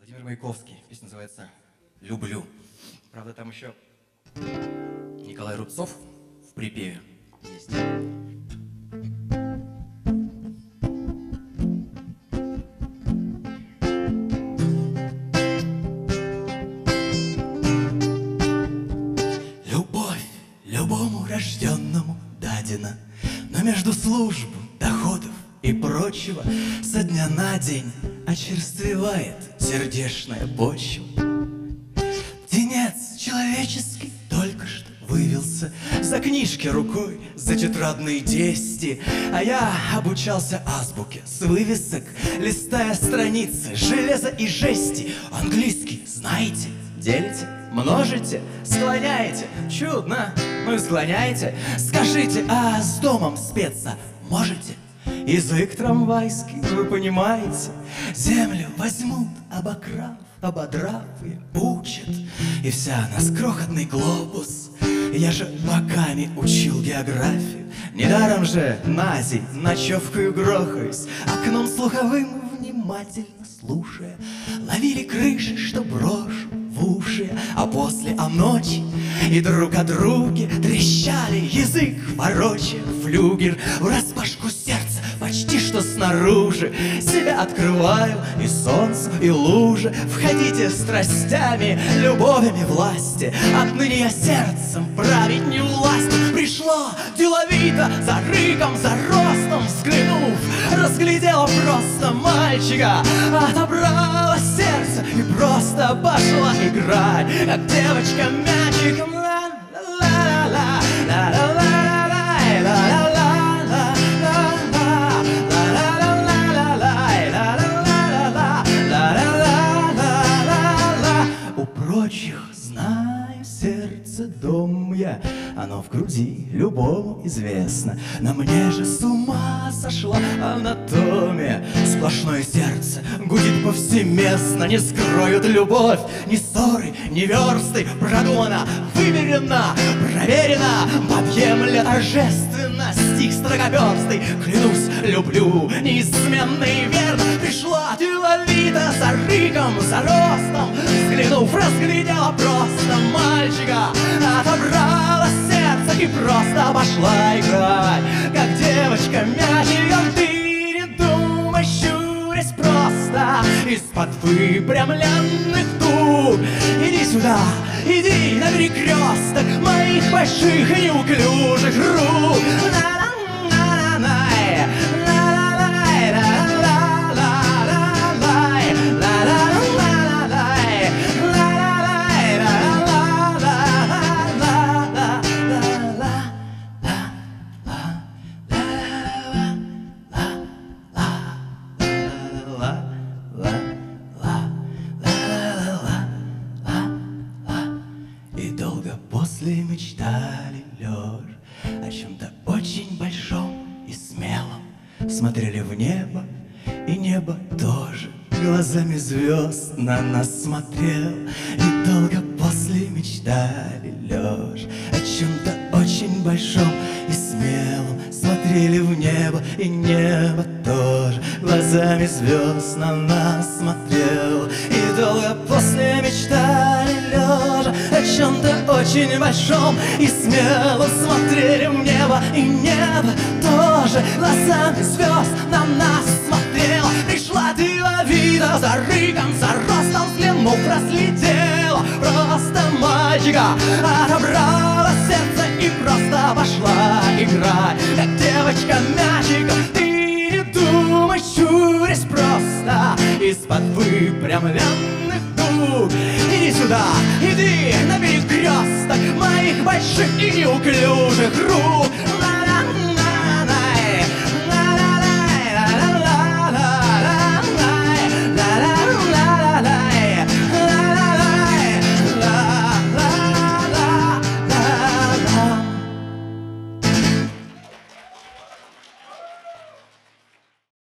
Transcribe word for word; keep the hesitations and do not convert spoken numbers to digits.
Владимир Маяковский. Песня называется «Люблю». Правда, там еще Николай Рубцов в припеве есть. Любовь любому рожденному дадена, но между служб, доходов и прочего со дня на день очерствевает сердечная почва. Птенец человеческий только что вывелся за книжки рукой, за тетрадные десяти, а я обучался азбуке с вывесок, листая страницы железа и жести. Английский знаете, делите, множите, склоняете, чудно, ну и склоняете. Скажите, а с домом спеться можете? Язык трамвайский, вы понимаете, землю возьмут, обокрав, ободрав и учат, и вся нас крохотный глобус. Я же боками учил географию, недаром же назей ночевкою грохаюсь, окном слуховым внимательно слушая, ловили крыши, что брошу в уши, а после о ночи и друг о друге трещали, язык ворочая, флюгер враспашку сердца почти что снаружи. Себя открываю и солнцу, и лужи. Входите страстями, любовями власти. Отныне я сердцем править не власть. Пришла деловито, за рыком, за ростом взглянув, разглядела просто мальчика, отобрала сердце и просто пошла играть, как девочка мячиком. Ла-ла-ла-ла, ла-ла-ла-ла, ла-ла-ла. Знаю, сердце дом я, оно в груди любому известно, но мне же с ума сошла анатомия. Сплошное сердце гудит повсеместно, не скроют любовь ни ссоры, ни версты. Продумано, выверено, проверено, объемля торжественно стих строкоперстый. Клянусь, люблю неизменно и верно. Пришла деловито, за рыком, за ростом взглянув, разглядела просто мальчика, отобрала сердце и просто пошла играть, как девочка мячиком. Ты не думай, щурясь просто из-под выпрямленных туг. Иди сюда, иди на перекресток моих больших и неуклюжих рук. И долго после мечтали лежа о чем-то очень большом и смелом, смотрели в небо, и небо тоже глазами звезд на нас смотрел. И долго после мечтали лежа о чем-то очень большом и смелом, смотрели в небо, и небо тоже глазами звезд на нас смотрел. И долго после мечтали лежа о чем-то очень большом и смелом, смотрели в небо, и небо тоже глазами звезд на нас смотрело. Пришла деловито, за рыком, за ростом взглянув, разглядела просто мальчика, отобрала сердце и просто пошла играть, как девочка мячиком. Ты не думай, щурясь просто из-под выпрямленных туг. Иди сюда, иди на перекресток моих больших и неуклюжих рук.